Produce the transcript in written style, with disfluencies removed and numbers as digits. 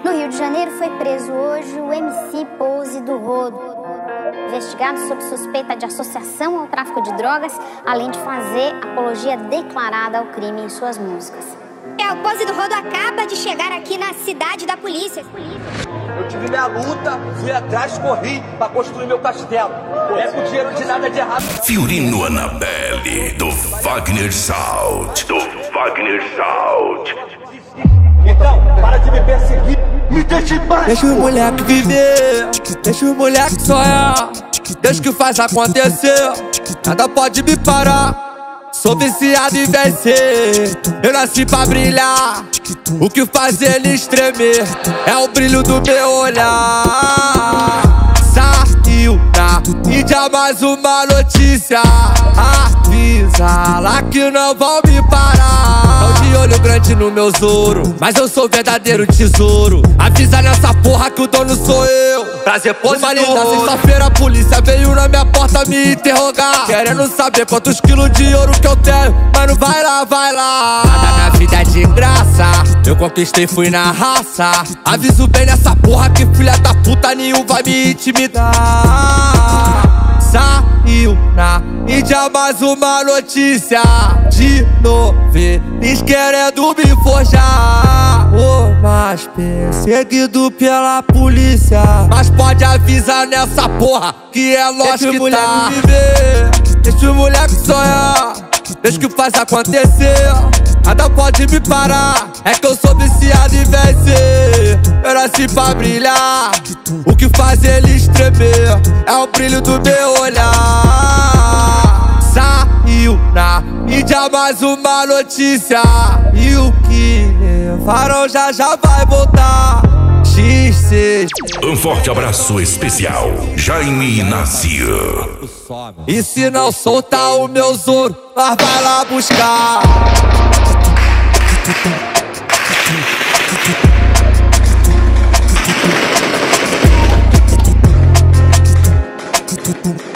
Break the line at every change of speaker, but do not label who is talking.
No Rio de Janeiro foi preso hoje o MC Pose do Rodo, investigado sob suspeita de associação ao tráfico de drogas, além de fazer apologia declarada ao crime em suas músicas.
O Pose do Rodo acaba de chegar aqui na cidade da polícia.
Eu tive minha luta, fui atrás, corri pra construir meu castelo. Não é com dinheiro de nada de errado.
Fiorino Anabelle, do Wagner Salt.
Então, para de me perseguir. Me deixe em paz.
Deixa o moleque viver, deixa o moleque sonhar. Deixa que faz acontecer, nada pode me parar. Sou viciado em vencer, eu nasci pra brilhar. O que faz ele estremer é o brilho do meu olhar. Saiu na mídia mais uma notícia, avisa lá que não vão me parar. Tão de olho grande no meu ouro, mas eu sou verdadeiro tesouro. Avisa nessa porra que o dono sou eu. Prazer, Pose do Rodo. Sexta-feira a polícia veio na minha porta me interrogar, querendo saber quantos quilos de ouro que eu tenho. Mano, vai lá, vai lá. Nada na vida é de graça, eu conquistei, fui na raça. Aviso bem nessa porra que filha da puta nenhum vai me intimidar. Saiu na mídia mais uma notícia de novo, eles querendo me forjar. O mais perseguido pela polícia, mas pode avisar nessa porra que é nós que tá. Viver, deixa o moleque sonhar, deixa que faz acontecer, nada pode me parar. É que eu sou viciado em vencer, eu nasci pra brilhar. O que faz ele estremer é o brilho do meu olhar. Saiu na mídia mais uma notícia, e o que levaram já vai voltar. XC.
Um forte abraço especial, Jaime Nasir.
E se não soltar o meu ouro, nós vai lá buscar.